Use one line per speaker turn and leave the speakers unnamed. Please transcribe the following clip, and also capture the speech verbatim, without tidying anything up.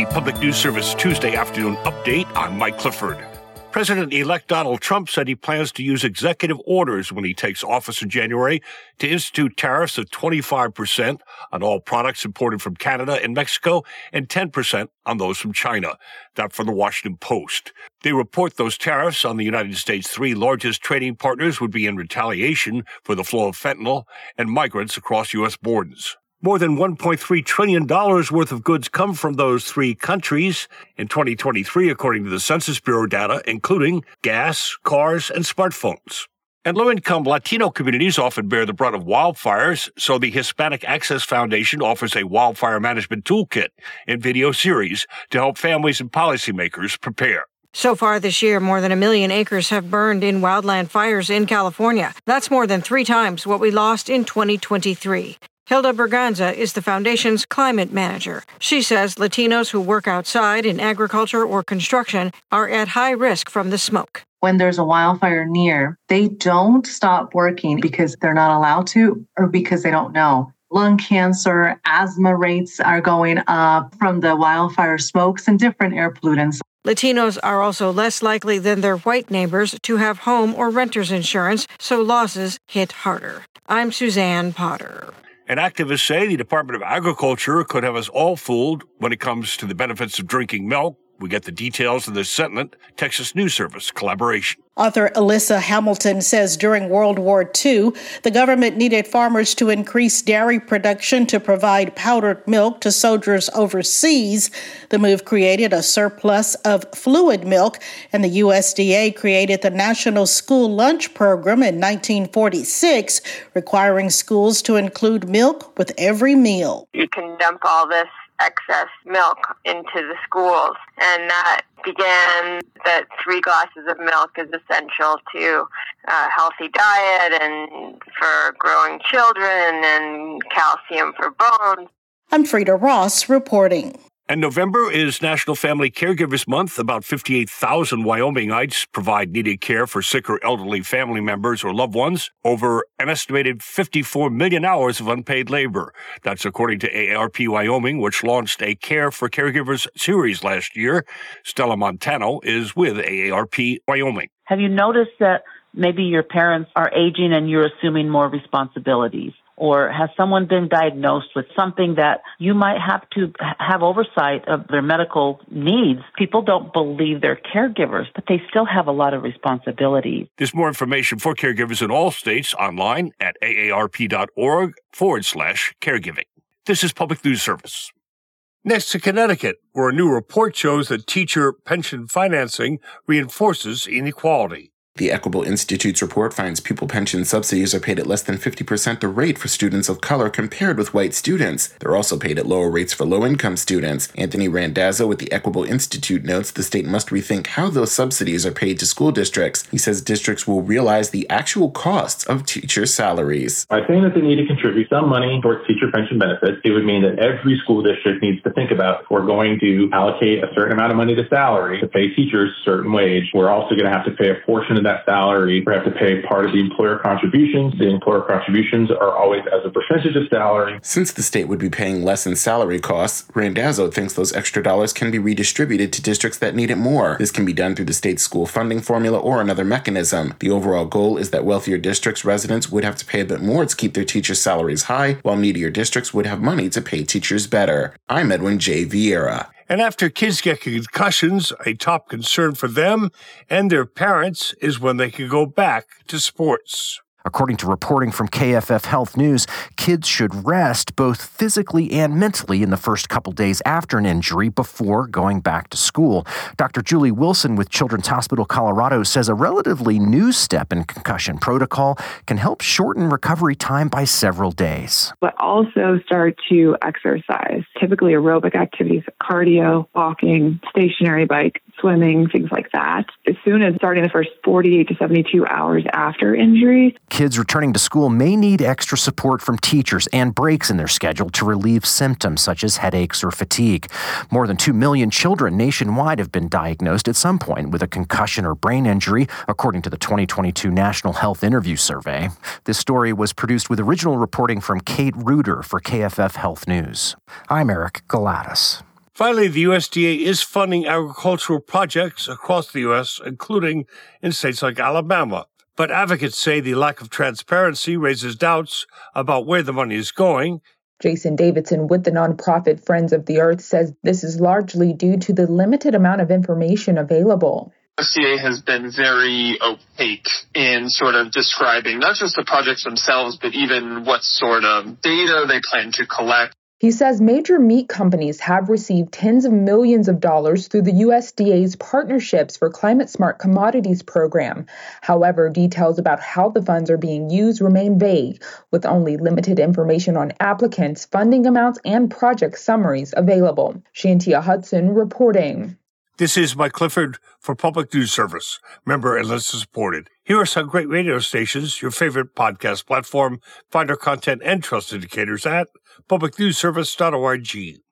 the Public News Service Tuesday afternoon update. I'm Mike Clifford. President-elect Donald Trump said he plans to use executive orders when he takes office in January to institute tariffs of twenty-five percent on all products imported from Canada and Mexico and ten percent on those from China. That from the Washington Post. They report those tariffs on the United States' three largest trading partners would be in retaliation for the flow of fentanyl and migrants across U S borders. More than one point three trillion dollars worth of goods come from those three countries in twenty twenty-three, according to the Census Bureau data, including gas, cars, and smartphones. And low-income Latino communities often bear the brunt of wildfires, so the Hispanic Access Foundation offers a wildfire management toolkit and video series to help families and policymakers prepare.
So far this year, more than a million acres have burned in wildland fires in California. That's more than three times what we lost in twenty twenty-three. Hilda Berganza is the foundation's climate manager. She says Latinos who work outside in agriculture or construction are at high risk from the smoke.
When there's a wildfire near, they don't stop working because they're not allowed to or because they don't know. Lung cancer, asthma rates are going up from the wildfire smokes and different air pollutants.
Latinos are also less likely than their white neighbors to have home or renter's insurance, so losses hit harder. I'm Suzanne Potter.
And activists say the Department of Agriculture could have us all fooled when it comes to the benefits of drinking milk. We get the details of this sentiment, Texas News Service collaboration.
Author Alyssa Hamilton says during World War Two, the government needed farmers to increase dairy production to provide powdered milk to soldiers overseas. The move created a surplus of fluid milk, and the U S D A created the National School Lunch Program in nineteen forty-six, requiring schools to include milk with every meal.
You can dump all this excess milk into the schools, and that began that three glasses of milk is essential to a healthy diet and for growing children and calcium for bones.
I'm Frida Ross reporting.
And November is National Family Caregivers Month. About fifty-eight thousand Wyomingites provide needed care for sick or elderly family members or loved ones. Over an estimated fifty-four million hours of unpaid labor. That's according to A A R P Wyoming, which launched a Care for Caregivers series last year. Stella Montano is with A A R P Wyoming.
Have you noticed that maybe your parents are aging and you're assuming more responsibilities? Or has someone been diagnosed with something that you might have to have oversight of their medical needs? People don't believe they're caregivers, but they still have a lot of responsibilities.
There's more information for caregivers in all states online at aarp.org forward slash caregiving. This is Public News Service. Next to Connecticut, where a new report shows that teacher pension financing reinforces inequality.
The Equitable Institute's report finds pupil pension subsidies are paid at less than fifty percent the rate for students of color compared with white students. They're also paid at lower rates for low-income students. Anthony Randazzo with the Equitable Institute notes the state must rethink how those subsidies are paid to school districts. He says districts will realize the actual costs of teacher salaries.
By saying that they need to contribute some money towards teacher pension benefits, it would mean that every school district needs to think about if we're going to allocate a certain amount of money to salary to pay teachers a certain wage. We're also going to have to pay a portion of that salary. We have to pay part of the employer contributions. The employer contributions are always as a percentage of salary.
Since the state would be paying less in salary costs, Randazzo thinks those extra dollars can be redistributed to districts that need it more. This can be done through the state's school funding formula or another mechanism. The overall goal is that wealthier districts' residents would have to pay a bit more to keep their teachers' salaries high, while needier districts would have money to pay teachers better. I'm Edwin J. Vieira.
And after kids get concussions, a top concern for them and their parents is when they can go back to sports.
According to reporting from K F F Health News, kids should rest both physically and mentally in the first couple days after an injury before going back to school. Doctor Julie Wilson with Children's Hospital Colorado says a relatively new step in concussion protocol can help shorten recovery time by several days.
But also start to exercise, typically aerobic activities, cardio, walking, stationary bike, swimming, things like that. As soon as starting the first forty-eight to seventy-two hours after injury.
Kids returning to school may need extra support from teachers and breaks in their schedule to relieve symptoms such as headaches or fatigue. More than two million children nationwide have been diagnosed at some point with a concussion or brain injury, according to the twenty twenty-two National Health Interview Survey. This story was produced with original reporting from Kate Reuter for K F F Health News. I'm Eric Galatis.
Finally, the U S D A is funding agricultural projects across the U S, including in states like Alabama. But advocates say the lack of transparency raises doubts about where the money is going.
Jason Davidson with the nonprofit Friends of the Earth says this is largely due to the limited amount of information available.
U S D A has been very opaque in sort of describing not just the projects themselves, but even what sort of data they plan to collect.
He says major meat companies have received tens of millions of dollars through the U S D A's Partnerships for Climate Smart Commodities program. However, details about how the funds are being used remain vague, with only limited information on applicants, funding amounts, and project summaries available. Shantia Hudson reporting.
This is Mike Clifford for Public News Service, member and listener supported. Here are some great radio stations, your favorite podcast platform. Find our content and trust indicators at public news service dot org.